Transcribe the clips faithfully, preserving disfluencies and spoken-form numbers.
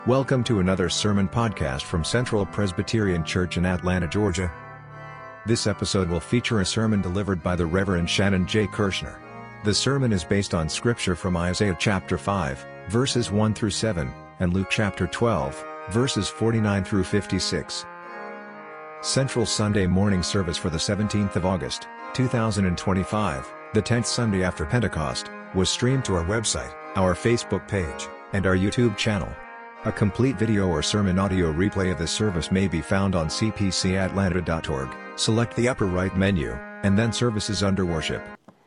Welcome to another sermon podcast from Central Presbyterian Church in Atlanta, Georgia. This episode will feature a sermon delivered by the Reverend Shannon J. Kirshner. The sermon is based on scripture from Isaiah chapter five, verses one through seven, and Luke chapter twelve, verses forty-nine through fifty-six. Central Sunday morning service for the seventeenth of August, two thousand twenty-five, the tenth Sunday after Pentecost, was streamed to our website, our Facebook page, and our YouTube channel. A complete video or sermon audio replay of this service may be found on c p c atlanta dot org. Select the upper right menu, and then Services under Worship.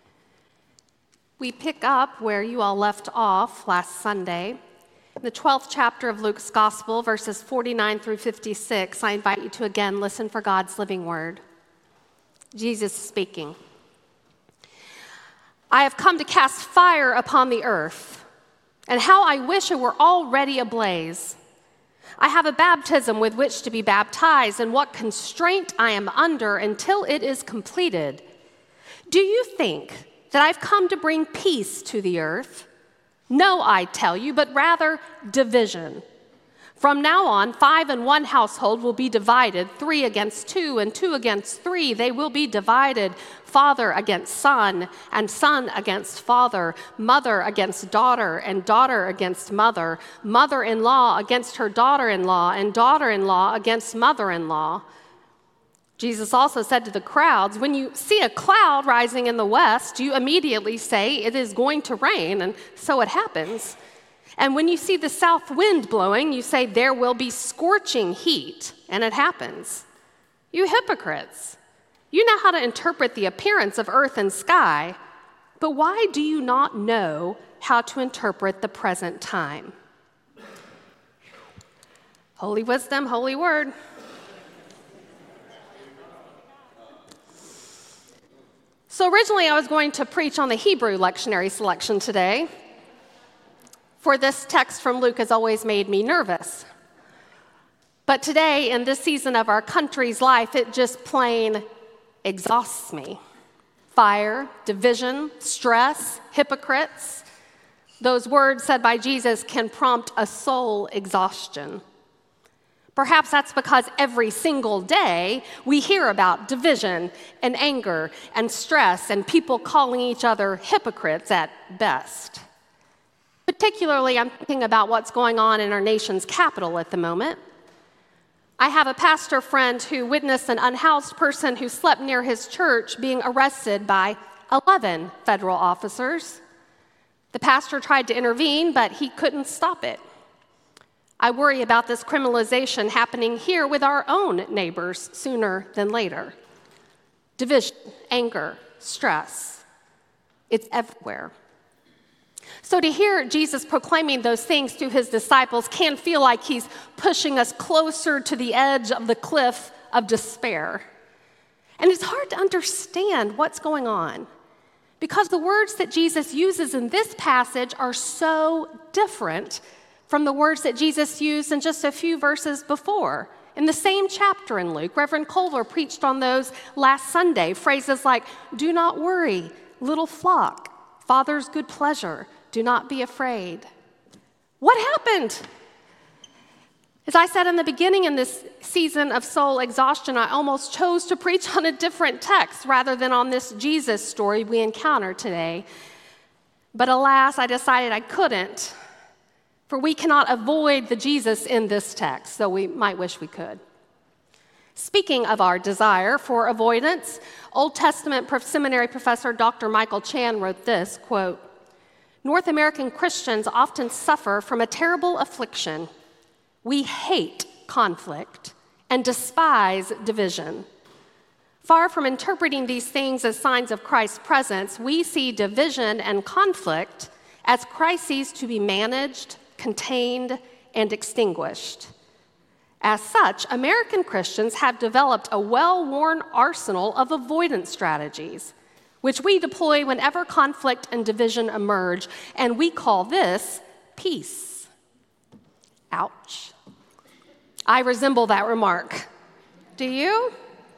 We pick up where you all left off last Sunday. In the twelfth chapter of Luke's Gospel, verses forty-nine through fifty-six, I invite you to again listen for God's living word. Jesus speaking. I have come to cast fire upon the earth. And how I wish it were already ablaze. I have a baptism with which to be baptized, and what constraint I am under until it is completed. Do you think that I've come to bring peace to the earth? No, I tell you, but rather division. From now on, five in one household will be divided, three against two, and two against three. They will be divided, father against son, and son against father, mother against daughter, and daughter against mother, mother-in-law against her daughter-in-law, and daughter-in-law against mother-in-law. Jesus also said to the crowds, when you see a cloud rising in the west, you immediately say it is going to rain, and so it happens. And when you see the south wind blowing, you say there will be scorching heat, and it happens. You hypocrites, you know how to interpret the appearance of earth and sky, but why do you not know how to interpret the present time? Holy wisdom, holy word. So originally I was going to preach on the Hebrew lectionary selection today, for this text from Luke has always made me nervous. But today, in this season of our country's life, it just plain exhausts me. Fire, division, stress, hypocrites. Those words said by Jesus can prompt a soul exhaustion. Perhaps that's because every single day we hear about division and anger and stress and people calling each other hypocrites at best. Particularly, I'm thinking about what's going on in our nation's capital at the moment. I have a pastor friend who witnessed an unhoused person who slept near his church being arrested by eleven federal officers. The pastor tried to intervene, but he couldn't stop it. I worry about this criminalization happening here with our own neighbors sooner than later. Division, anger, stress, it's everywhere. So to hear Jesus proclaiming those things to his disciples can feel like he's pushing us closer to the edge of the cliff of despair. And it's hard to understand what's going on because the words that Jesus uses in this passage are so different from the words that Jesus used in just a few verses before. In the same chapter in Luke, Reverend Culver preached on those last Sunday. Phrases like, do not worry, little flock, Father's good pleasure. Do not be afraid. What happened? As I said in the beginning, in this season of soul exhaustion, I almost chose to preach on a different text rather than on this Jesus story we encounter today. But alas, I decided I couldn't, for we cannot avoid the Jesus in this text, though we might wish we could. Speaking of our desire for avoidance, Old Testament seminary professor Doctor Michael Chan wrote this, quote, North American Christians often suffer from a terrible affliction. We hate conflict and despise division. Far from interpreting these things as signs of Christ's presence, we see division and conflict as crises to be managed, contained, and extinguished. As such, American Christians have developed a well-worn arsenal of avoidance strategies, which we deploy whenever conflict and division emerge, and we call this peace. Ouch. I resemble that remark. Do you?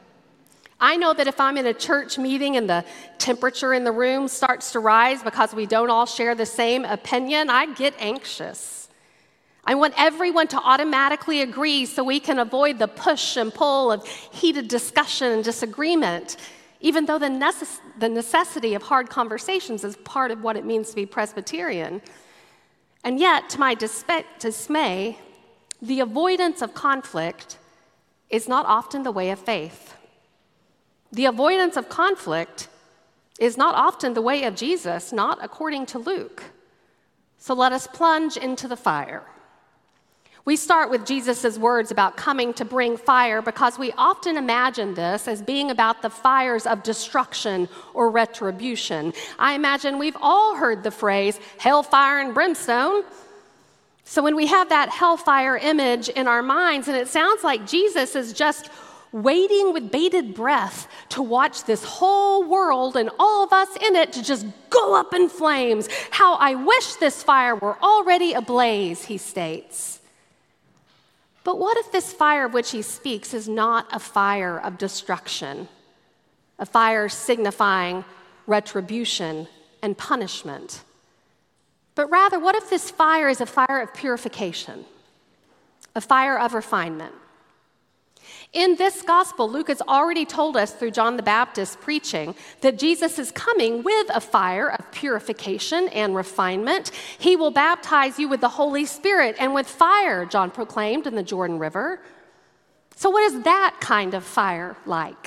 I know that if I'm in a church meeting and the temperature in the room starts to rise because we don't all share the same opinion, I get anxious. I want everyone to automatically agree so we can avoid the push and pull of heated discussion and disagreement, even though the, necess- the necessity of hard conversations is part of what it means to be Presbyterian. And yet, to my disp- dismay, the avoidance of conflict is not often the way of faith. The avoidance of conflict is not often the way of Jesus, not according to Luke. So let us plunge into the fire. We start with Jesus' words about coming to bring fire because we often imagine this as being about the fires of destruction or retribution. I imagine we've all heard the phrase, hellfire and brimstone. So when we have that hellfire image in our minds, and it sounds like Jesus is just waiting with bated breath to watch this whole world and all of us in it to just go up in flames. How I wish this fire were already ablaze, he states. But what if this fire of which he speaks is not a fire of destruction, a fire signifying retribution and punishment? But rather, what if this fire is a fire of purification, a fire of refinement? In this gospel, Luke has already told us through John the Baptist preaching that Jesus is coming with a fire of purification and refinement. He will baptize you with the Holy Spirit and with fire, John proclaimed in the Jordan River. So what is that kind of fire like?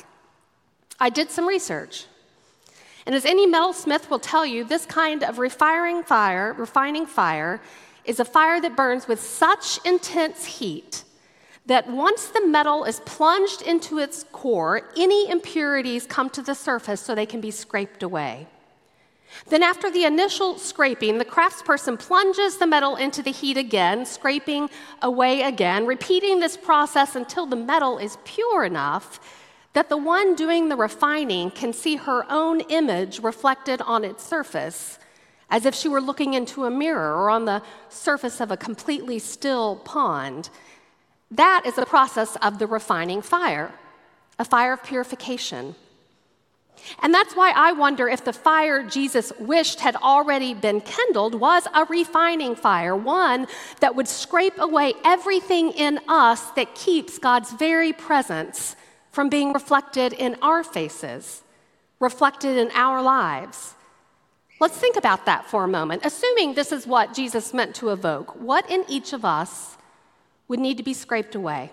I did some research. And as any metalsmith will tell you, this kind of refining fire, refining fire is a fire that burns with such intense heat that once the metal is plunged into its core, any impurities come to the surface so they can be scraped away. Then after the initial scraping, the craftsperson plunges the metal into the heat again, scraping away again, repeating this process until the metal is pure enough that the one doing the refining can see her own image reflected on its surface, as if she were looking into a mirror or on the surface of a completely still pond. That is the process of the refining fire, a fire of purification. And that's why I wonder if the fire Jesus wished had already been kindled was a refining fire, one that would scrape away everything in us that keeps God's very presence from being reflected in our faces, reflected in our lives. Let's think about that for a moment. Assuming this is what Jesus meant to evoke, what in each of us would need to be scraped away?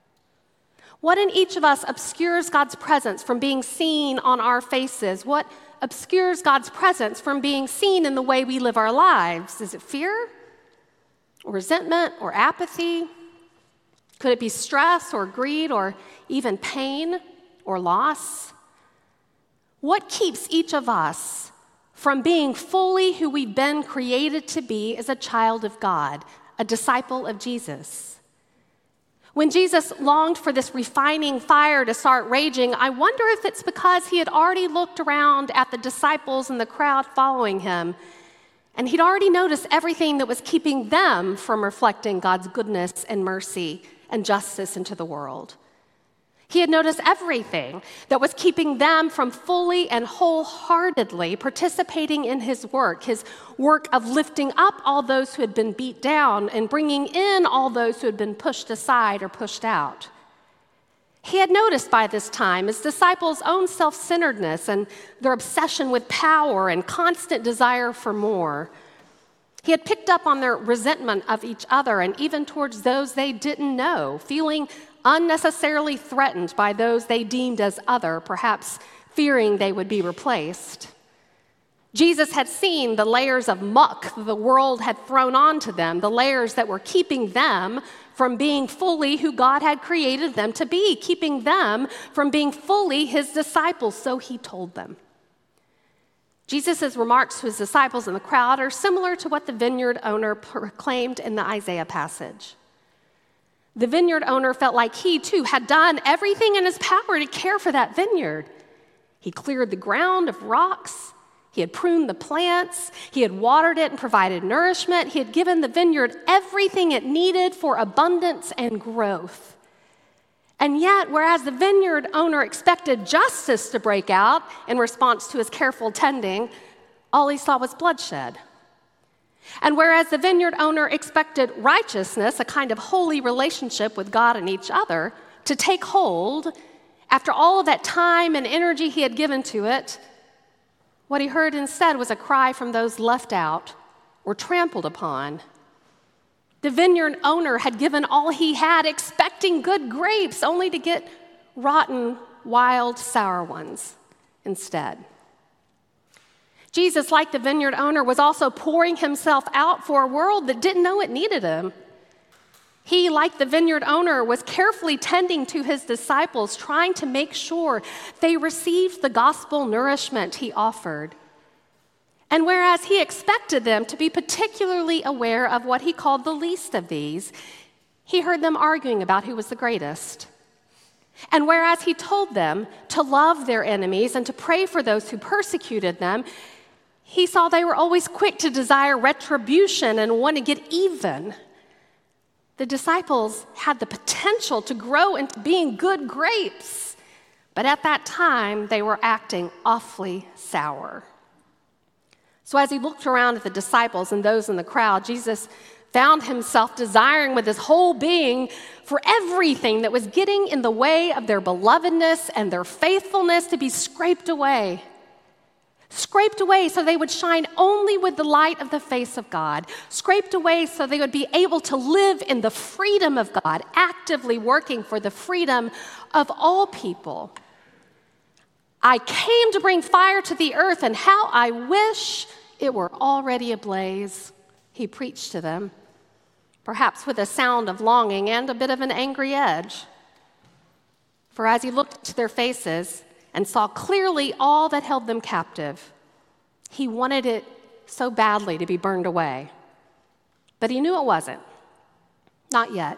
What in each of us obscures God's presence from being seen on our faces? What obscures God's presence from being seen in the way we live our lives? Is it fear or resentment or apathy? Could it be stress or greed or even pain or loss? What keeps each of us from being fully who we've been created to be as a child of God, a disciple of Jesus? When Jesus longed for this refining fire to start raging, I wonder if it's because he had already looked around at the disciples and the crowd following him, and he'd already noticed everything that was keeping them from reflecting God's goodness and mercy and justice into the world. He had noticed everything that was keeping them from fully and wholeheartedly participating in his work, his work of lifting up all those who had been beat down and bringing in all those who had been pushed aside or pushed out. He had noticed by this time his disciples' own self-centeredness and their obsession with power and constant desire for more. He had picked up on their resentment of each other and even towards those they didn't know, feeling unnecessarily threatened by those they deemed as other, perhaps fearing they would be replaced. Jesus had seen the layers of muck the world had thrown onto them, the layers that were keeping them from being fully who God had created them to be, keeping them from being fully his disciples, so he told them. Jesus' remarks to his disciples in the crowd are similar to what the vineyard owner proclaimed in the Isaiah passage. The vineyard owner felt like he, too, had done everything in his power to care for that vineyard. He cleared the ground of rocks. He had pruned the plants. He had watered it and provided nourishment. He had given the vineyard everything it needed for abundance and growth. And yet, whereas the vineyard owner expected justice to break out in response to his careful tending, all he saw was bloodshed. And whereas the vineyard owner expected righteousness, a kind of holy relationship with God and each other, to take hold, after all of that time and energy he had given to it, what he heard instead was a cry from those left out or trampled upon. The vineyard owner had given all he had, expecting good grapes, only to get rotten, wild, sour ones instead. Jesus, like the vineyard owner, was also pouring himself out for a world that didn't know it needed him. He, like the vineyard owner, was carefully tending to his disciples, trying to make sure they received the gospel nourishment he offered. And whereas he expected them to be particularly aware of what he called the least of these, he heard them arguing about who was the greatest. And whereas he told them to love their enemies and to pray for those who persecuted them, he saw they were always quick to desire retribution and want to get even. The disciples had the potential to grow into being good grapes, but at that time, they were acting awfully sour. So as he looked around at the disciples and those in the crowd, Jesus found himself desiring with his whole being for everything that was getting in the way of their belovedness and their faithfulness to be scraped away. Scraped away so they would shine only with the light of the face of God. Scraped away so they would be able to live in the freedom of God, actively working for the freedom of all people. I came to bring fire to the earth, and how I wish it were already ablaze, he preached to them, perhaps with a sound of longing and a bit of an angry edge. For as he looked into their faces and saw clearly all that held them captive, he wanted it so badly to be burned away. But he knew it wasn't. Not yet.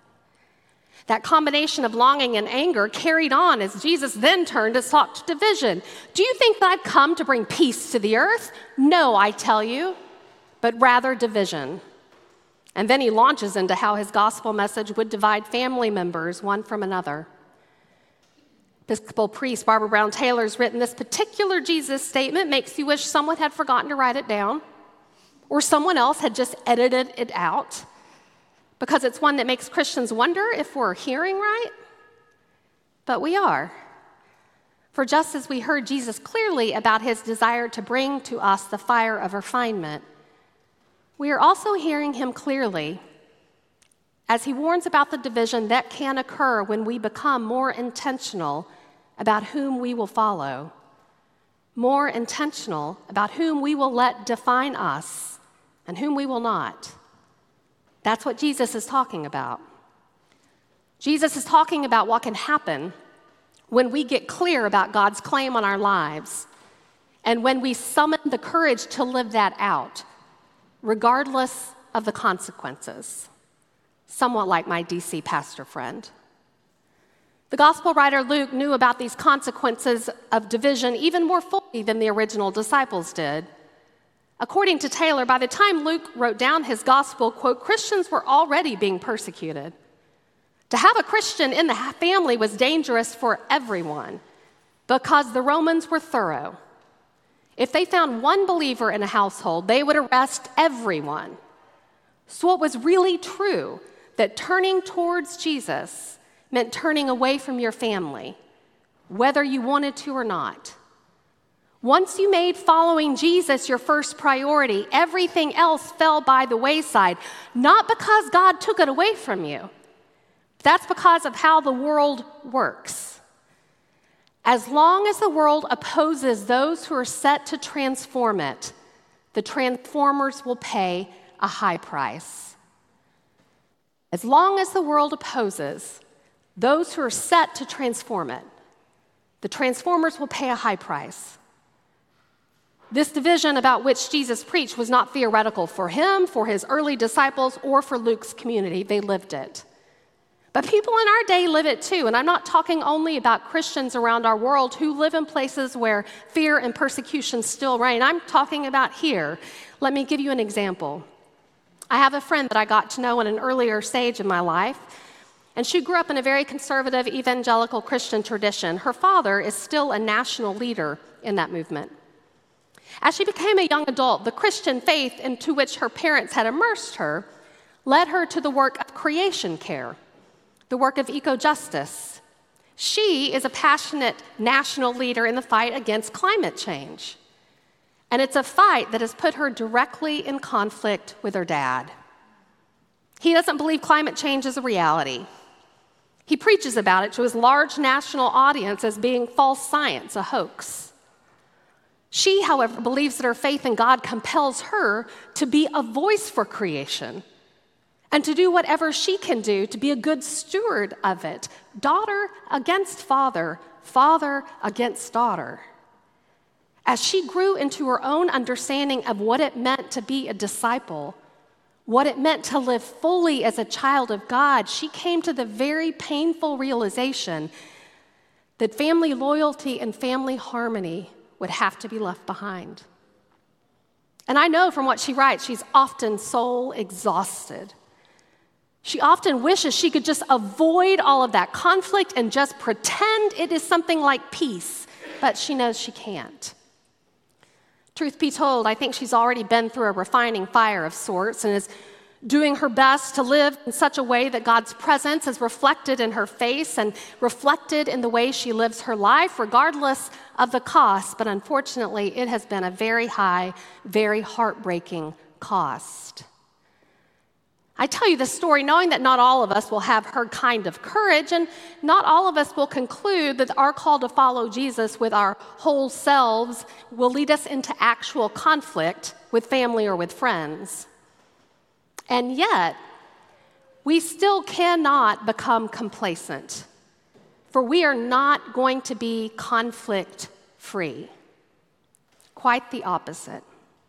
That combination of longing and anger carried on as Jesus then turned to talk to division. Do you think that I've come to bring peace to the earth? No, I tell you, but rather division. And then he launches into how his gospel message would divide family members one from another. Episcopal priest Barbara Brown Taylor's written, this particular Jesus statement makes you wish someone had forgotten to write it down, or someone else had just edited it out, because it's one that makes Christians wonder if we're hearing right. But we are. For just as we heard Jesus clearly about his desire to bring to us the fire of refinement, we are also hearing him clearly as he warns about the division that can occur when we become more intentional about whom we will follow, more intentional about whom we will let define us and whom we will not. That's what Jesus is talking about. Jesus is talking about what can happen when we get clear about God's claim on our lives and when we summon the courage to live that out, regardless of the consequences. Somewhat like my D C pastor friend. The gospel writer Luke knew about these consequences of division even more fully than the original disciples did. According to Taylor, by the time Luke wrote down his gospel, quote, Christians were already being persecuted. To have a Christian in the family was dangerous for everyone because the Romans were thorough. If they found one believer in a household, they would arrest everyone. So it was really true that turning towards Jesus meant turning away from your family, whether you wanted to or not. Once you made following Jesus your first priority, everything else fell by the wayside, not because God took it away from you. That's because of how the world works. As long as the world opposes those who are set to transform it, the transformers will pay a high price. As long as the world opposes those who are set to transform it, the transformers will pay a high price. This division about which Jesus preached was not theoretical for him, for his early disciples, or for Luke's community. They lived it. But people in our day live it too, and I'm not talking only about Christians around our world who live in places where fear and persecution still reign. I'm talking about here. Let me give you an example. I have a friend that I got to know in an earlier stage in my life, and she grew up in a very conservative evangelical Christian tradition. Her father is still a national leader in that movement. As she became a young adult, the Christian faith into which her parents had immersed her led her to the work of creation care, the work of eco-justice. She is a passionate national leader in the fight against climate change. And it's a fight that has put her directly in conflict with her dad. He doesn't believe climate change is a reality. He preaches about it to his large national audience as being false science, a hoax. She, however, believes that her faith in God compels her to be a voice for creation and to do whatever she can do to be a good steward of it. Daughter against father, father against daughter. As she grew into her own understanding of what it meant to be a disciple, what it meant to live fully as a child of God, she came to the very painful realization that family loyalty and family harmony would have to be left behind. And I know from what she writes, she's often soul exhausted. She often wishes she could just avoid all of that conflict and just pretend it is something like peace, but she knows she can't. Truth be told, I think she's already been through a refining fire of sorts and is doing her best to live in such a way that God's presence is reflected in her face and reflected in the way she lives her life, regardless of the cost. But unfortunately, it has been a very high, very heartbreaking cost. I tell you this story knowing that not all of us will have her kind of courage, and not all of us will conclude that our call to follow Jesus with our whole selves will lead us into actual conflict with family or with friends. And yet, we still cannot become complacent, for we are not going to be conflict-free. Quite the opposite.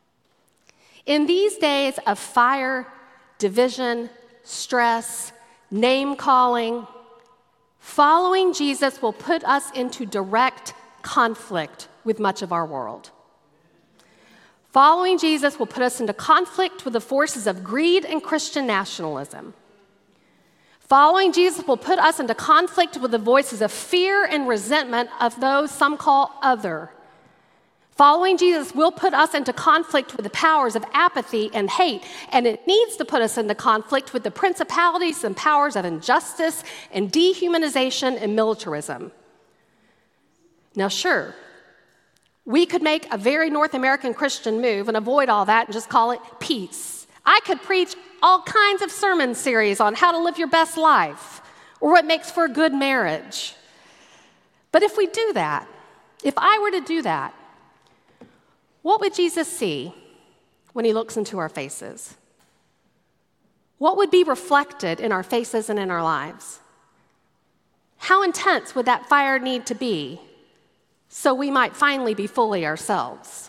In these days of fire, division, stress, name-calling, following Jesus will put us into direct conflict with much of our world. Following Jesus will put us into conflict with the forces of greed and Christian nationalism. Following Jesus will put us into conflict with the voices of fear and resentment of those some call other. Following Jesus will put us into conflict with the powers of apathy and hate, and it needs to put us into conflict with the principalities and powers of injustice and dehumanization and militarism. Now, sure, we could make a very North American Christian move and avoid all that and just call it peace. I could preach all kinds of sermon series on how to live your best life or what makes for a good marriage. But if we do that, if I were to do that, what would Jesus see when he looks into our faces? What would be reflected in our faces and in our lives? How intense would that fire need to be so we might finally be fully ourselves?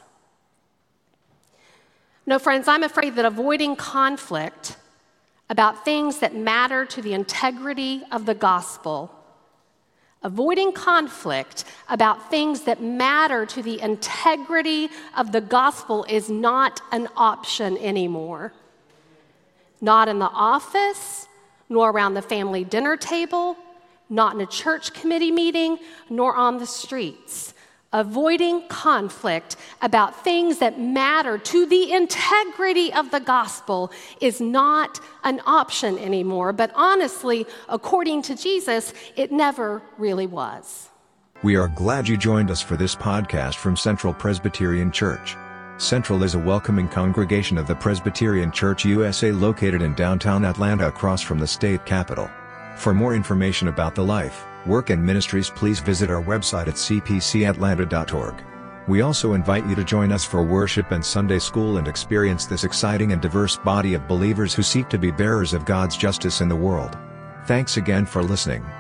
No, friends, I'm afraid that avoiding conflict about things that matter to the integrity of the gospel, avoiding conflict about things that matter to the integrity of the gospel is not an option anymore. Not in the office, nor around the family dinner table, not in a church committee meeting, nor on the streets. Avoiding conflict about things that matter to the integrity of the gospel is not an option anymore, but honestly, according to Jesus, it never really was. We are glad you joined us for this podcast from Central Presbyterian Church. Central is a welcoming congregation of the Presbyterian Church U S A located in downtown Atlanta across from the state capitol. For more information about the life, work and ministries, please visit our website at c p c atlanta dot org. We also invite you to join us for worship and Sunday school and experience this exciting and diverse body of believers who seek to be bearers of God's justice in the world. Thanks again for listening.